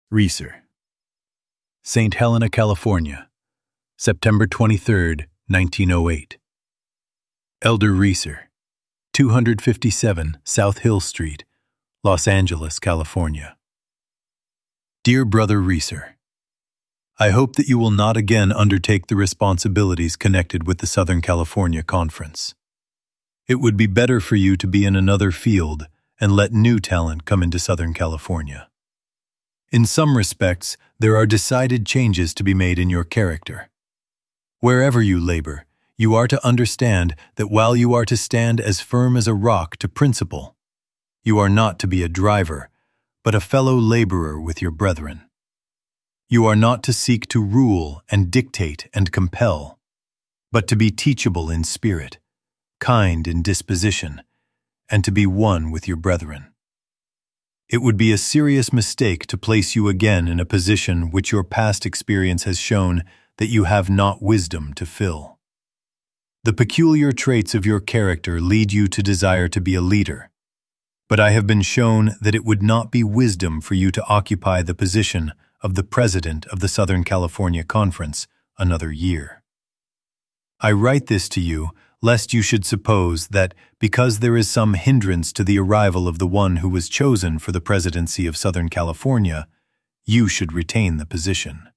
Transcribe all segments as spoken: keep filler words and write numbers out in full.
Reeser. Saint Helena, California, September twenty-third, nineteen oh eight. Elder Reeser, two fifty-seven South Hill Street, Los Angeles, California. Dear Brother Reeser, I hope that you will not again undertake the responsibilities connected with the Southern California Conference. It would be better for you to be in another field and let new talent come into Southern California. In some respects, there are decided changes to be made in your character. Wherever you labor, you are to understand that while you are to stand as firm as a rock to principle, you are not to be a driver, but a fellow laborer with your brethren. You are not to seek to rule and dictate and compel, but to be teachable in spirit, kind in disposition, and to be one with your brethren. It would be a serious mistake to place you again in a position which your past experience has shown that you have not wisdom to fill. The peculiar traits of your character lead you to desire to be a leader, but I have been shown that it would not be wisdom for you to occupy the position of the President of the Southern California Conference another year. I write this to you lest you should suppose that because there is some hindrance to the arrival of the one who was chosen for the presidency of Southern California, you should retain the position.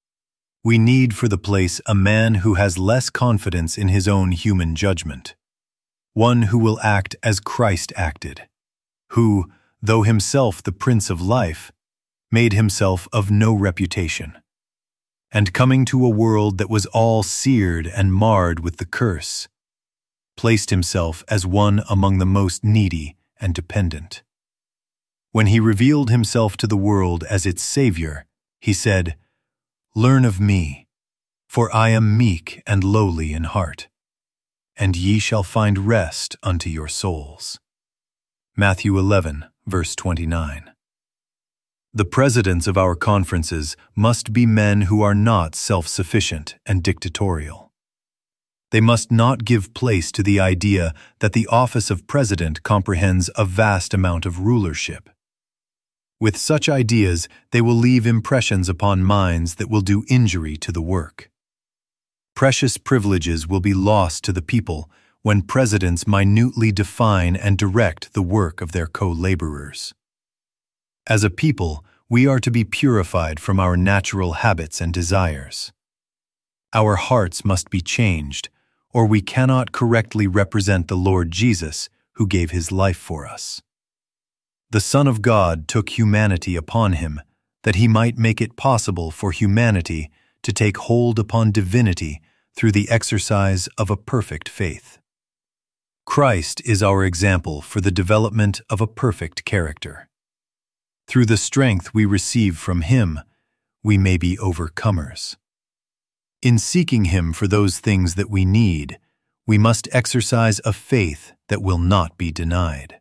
We need for the place a man who has less confidence in his own human judgment, one who will act as Christ acted, who, though himself the Prince of Life, made himself of no reputation, and coming to a world that was all seared and marred with the curse, placed himself as one among the most needy and dependent. When he revealed himself to the world as its Savior, he said, "Learn of me, for I am meek and lowly in heart, and ye shall find rest unto your souls." Matthew eleven, verse twenty-nine. The presidents of our conferences must be men who are not self-sufficient and dictatorial. They must not give place to the idea that the office of president comprehends a vast amount of rulership. With such ideas, they will leave impressions upon minds that will do injury to the work. Precious privileges will be lost to the people when presidents minutely define and direct the work of their co-laborers. As a people, we are to be purified from our natural habits and desires. Our hearts must be changed, or we cannot correctly represent the Lord Jesus, who gave his life for us. The Son of God took humanity upon him, that he might make it possible for humanity to take hold upon divinity through the exercise of a perfect faith. Christ is our example for the development of a perfect character. Through the strength we receive from him, we may be overcomers. In seeking him for those things that we need, we must exercise a faith that will not be denied.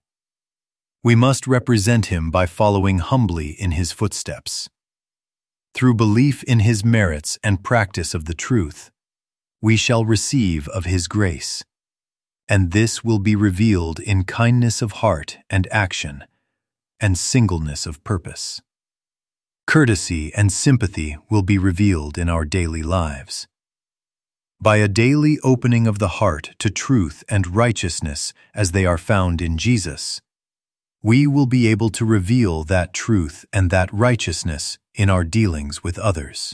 We must represent him by following humbly in his footsteps. Through belief in his merits and practice of the truth, we shall receive of his grace, and this will be revealed in kindness of heart and action, and singleness of purpose. Courtesy and sympathy will be revealed in our daily lives. By a daily opening of the heart to truth and righteousness as they are found in Jesus, we will be able to reveal that truth and that righteousness in our dealings with others.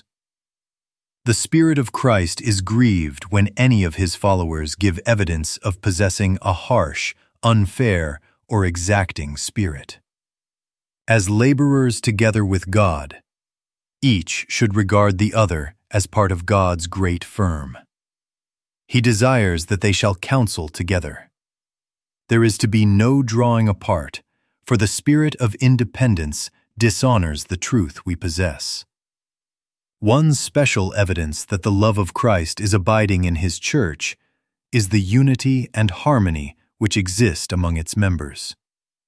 The Spirit of Christ is grieved when any of his followers give evidence of possessing a harsh, unfair, or exacting spirit. As laborers together with God, each should regard the other as part of God's great firm. He desires that they shall counsel together. There is to be no drawing apart, for the spirit of independence dishonors the truth we possess. One special evidence that the love of Christ is abiding in his church is the unity and harmony which exist among its members.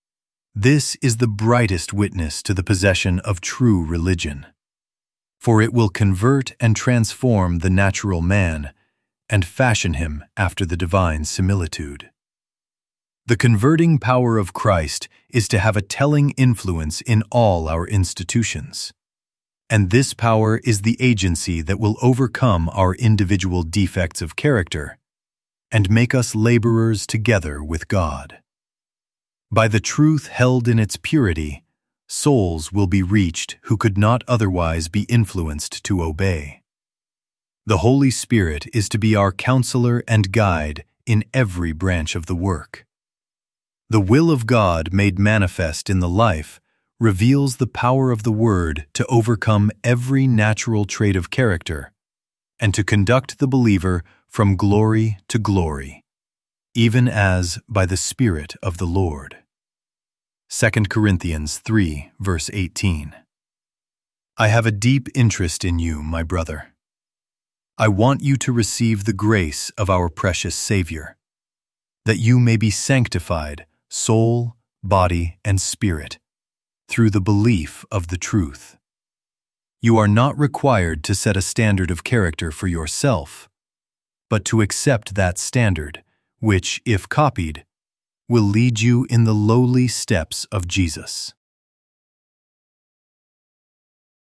This is the brightest witness to the possession of true religion, for it will convert and transform the natural man and fashion him after the divine similitude. The converting power of Christ is to have a telling influence in all our institutions. And this power is the agency that will overcome our individual defects of character and make us laborers together with God. By the truth held in its purity, souls will be reached who could not otherwise be influenced to obey. The Holy Spirit is to be our counselor and guide in every branch of the work. The will of God made manifest in the life reveals the power of the Word to overcome every natural trait of character and to conduct the believer from glory to glory, even as by the Spirit of the Lord. Second Corinthians three, verse eighteen. I have a deep interest in you, my brother. I want you to receive the grace of our precious Savior, that you may be sanctified, soul, body, and spirit, through the belief of the truth. You are not required to set a standard of character for yourself, but to accept that standard, which, if copied, will lead you in the lowly steps of Jesus.